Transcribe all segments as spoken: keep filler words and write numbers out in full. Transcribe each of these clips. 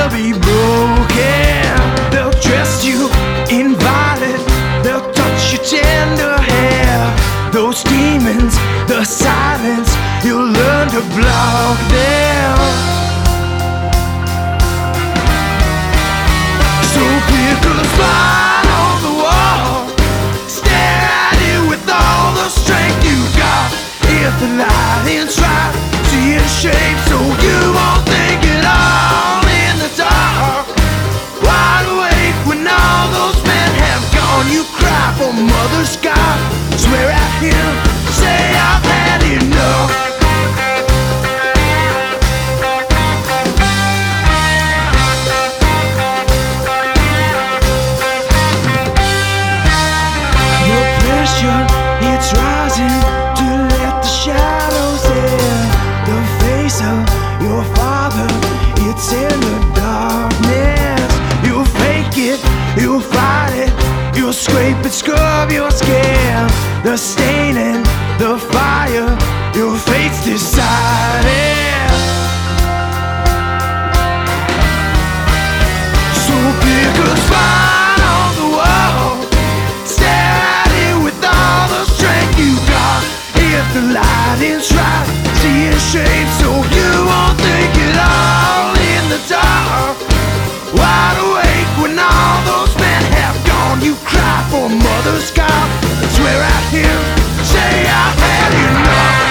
they'll be broken. They'll dress you in violet, they'll touch your tender hair. Those demons, the silence, you'll learn to block them. So pick a spot on the wall, stare at it with all the strength you got. If the lighting's right, see its shape so you won't think it all in the dark. Wide awake when all those men have gone, you cry for Mother Sky. Swear at him, say I've had enough. Your pressure, it's rising to let the shadows in. The face of your father, it's in the darkness. You'll fake it, you'll fight it, you'll scrape and scrub your skin. The stain and the fire, your fate's decided. So pick a spot on the wall, stare at it with all the strength you got. If the lighting's right, see its shape so you won't think it all in the dark. Wide awake when all those men have gone, you cry for Mother Sky. Swear at him, say I've had enough.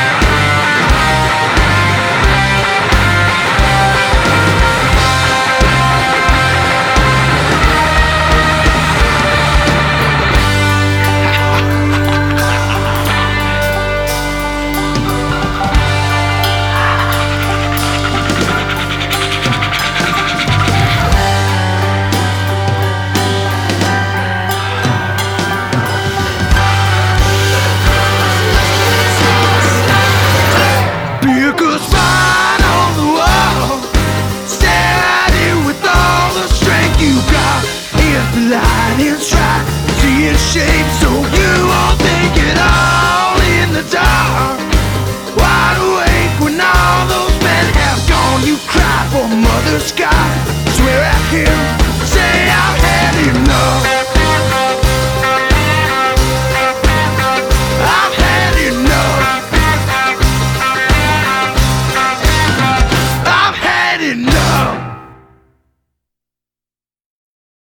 Pick a spot on the wall, stare at it with all the strength you got. If the lighting's right, see its shape so you won't think it all in the dark. Wide awake when all those men have gone, you cry for Mother Sky. Swear at him, say I've had enough.